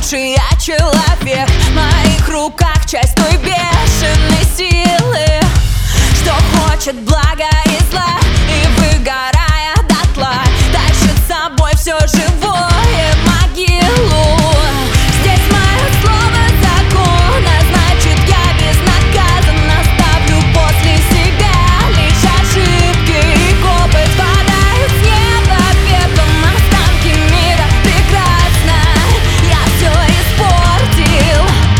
лучший я человек. В моих руках часть той бешеной силы, что хочет блага и зла, и выгорая дотла тащит с собой все живое в могилу. Здесь мое слово закон, а значит я безнаказанно ставлю после себя лишь ошибки и опыт. Падают с неба пеплом останки мира. Прекрасно, я все испортил.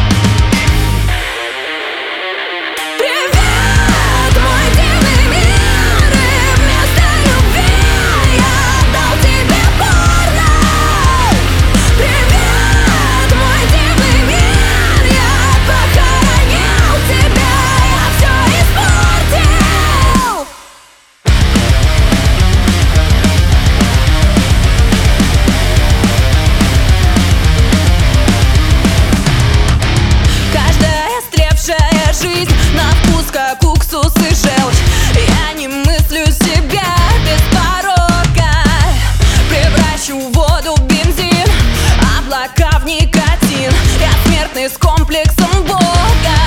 Привет, мой дивный мир, и вместо любви я дал тебе порно. Привет, мой дивный мир, я похоронил тебя, я все испортил. Каждая истлевшая жизнь на вкус как уксус и желчь. Я не мыслю себя без порока, превращу воду в бензин, облака в никотин. Я смертный с комплексом Бога.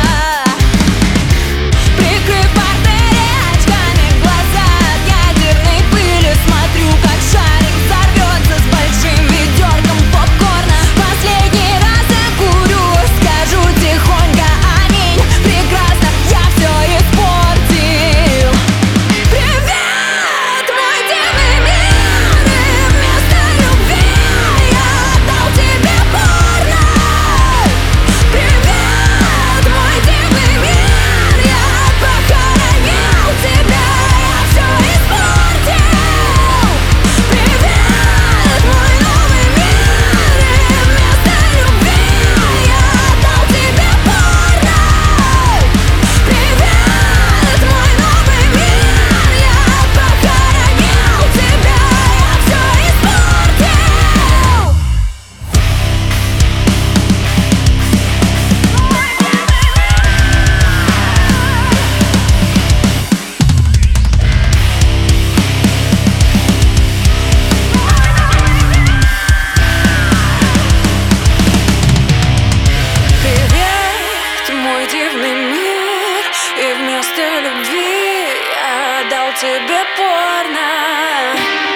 Прикрыв артерии очками глаза от ядерной пыли, смотрю, как шарик взорвется с большим ведерком попкорна. Последний раз закурю, скажу тихонько аминь. Прекрасно, я все испортил. Привет, мой дивный мир, и вместо любви я дал тебе порно. Привет, мой дивный мир, я похоронил тебя, я все испортил. Привет, мой новый мир, и вместо любви я дал тебе порно. Привет, мой новый мир, я похоронил тебя, я все испортил. Привет, мой дивный мир, и вместо любви я дал тебе порно.